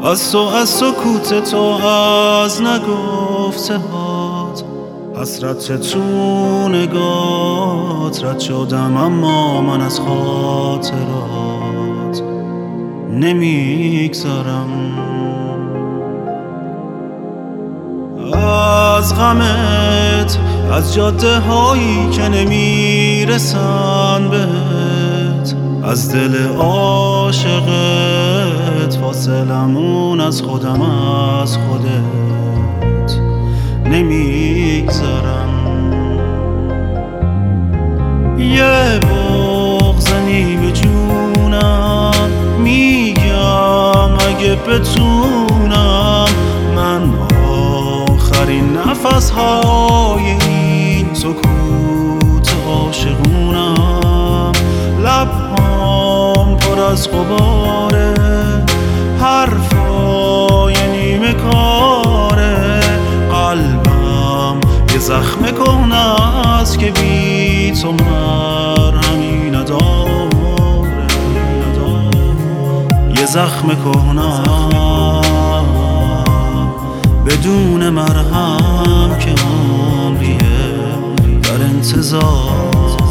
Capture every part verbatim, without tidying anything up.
از تو، از سکوت تو، از نگفته هات، حسرت تو نگات رد شدم، اما من از خاطرات نمیگذرم. از غمت، از جاده هایی که نمیرسن بهت، از دل عاشقت فاصلمون، از خودم از خودت نمیگذرم. یه بغض نیمه جونم میگم اگه بتونم، من آخرین نفس های این سکوت عاشقونم. لبهام پر از غباره، حرفای نیمه کاره، قلبم یه زخم کهنه است که بی تو مرهمی نداره. یه زخم کهنه بدون مرهم که عمریه در انتظار.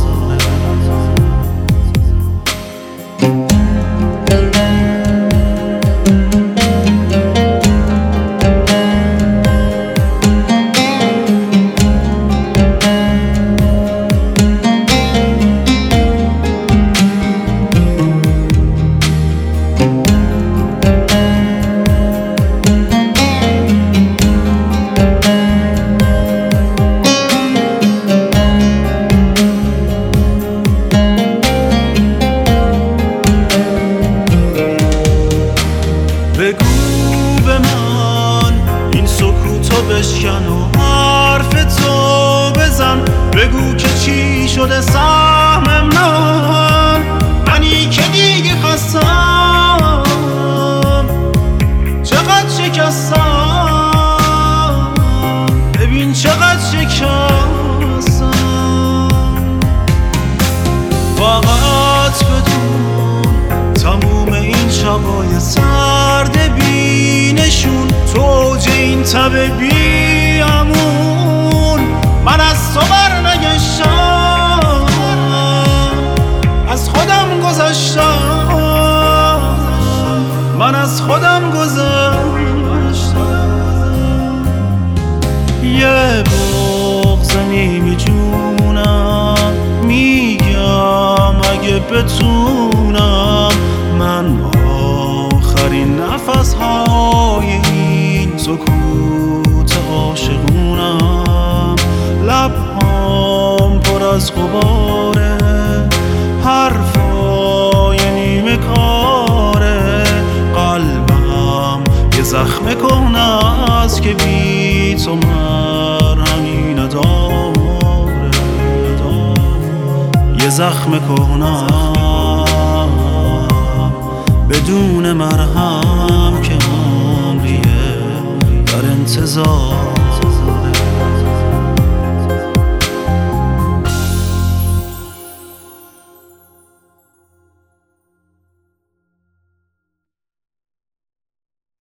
بگو به من این سکوتو بشکن و حرف تو بزن. بگو که چی شده سهم من، منی که دیگه خستم، چقدر شکستم، ببین چقدر شکستم. فقط بدون تموم این شبای سرد بینشون، تو اوج این تب بیامون، من از تو بر نگشتم، از خودم گذشتم، من از خودم گذشتم. یه بغض نیمه جونم میگم اگه بتونم، من آخرین نفس های این سکوت عاشقونم. لبهام پر از غباره، حرفای نیمه کاره، قلبم یه زخم کهنه است که بی تو مرهمی نداره. یه زخم کهنه بدون مرهم که عمریه در انتظار.